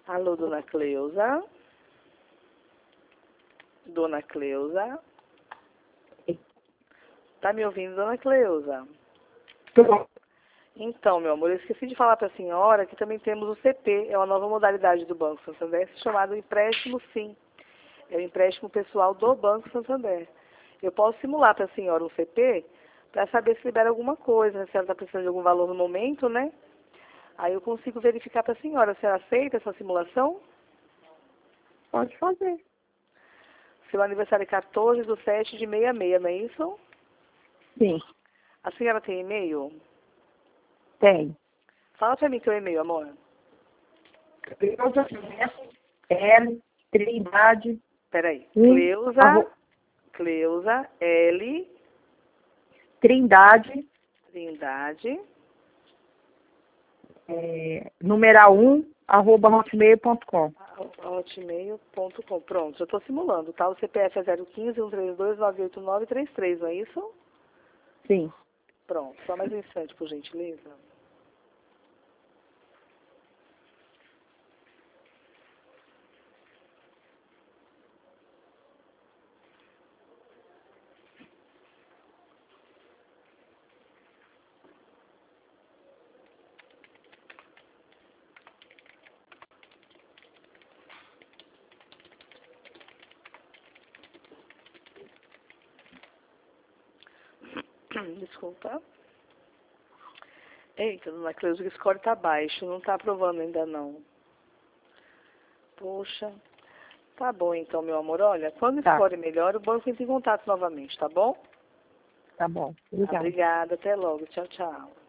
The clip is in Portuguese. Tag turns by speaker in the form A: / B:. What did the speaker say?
A: Alô, dona Cleusa? Dona Cleusa? Tá me ouvindo, dona Cleusa?
B: Tô.
A: Então, meu amor, eu esqueci de falar para a senhora que também temos o CP, é uma nova modalidade do Banco Santander, chamado empréstimo sim. É o empréstimo pessoal do Banco Santander. Eu posso simular para a senhora um CP para saber se libera alguma coisa, né? Se ela está precisando de algum valor no momento, né? Aí eu consigo verificar para a senhora. A senhora aceita essa simulação?
B: Pode fazer.
A: Seu aniversário é 14/7/66, não é isso?
B: Sim,
A: A senhora tem e-mail?
B: tem.
A: Fala para mim teu e-mail, amor.
B: Cleusa L, Trindade,
A: Peraí.
B: 1,
A: Cleusa L,
B: Trindade,
A: Trindade,
B: numeral 1, @hotmail.com.
A: hotmail.com. Pronto, já estou simulando, tá? O CPF é 015-132-98933, não é isso?
B: Sim.
A: Pronto, só mais um instante, por gentileza. Desculpa. Eita, dona Cleusa, o score tá baixo, não tá aprovando ainda não. Poxa. Tá bom então, meu amor. Olha, quando o
B: Tá.
A: score melhora, o banco entra em contato novamente, tá bom?
B: Tá bom.
A: Tá,
B: Obrigada.
A: obrigada, até logo. Tchau, tchau.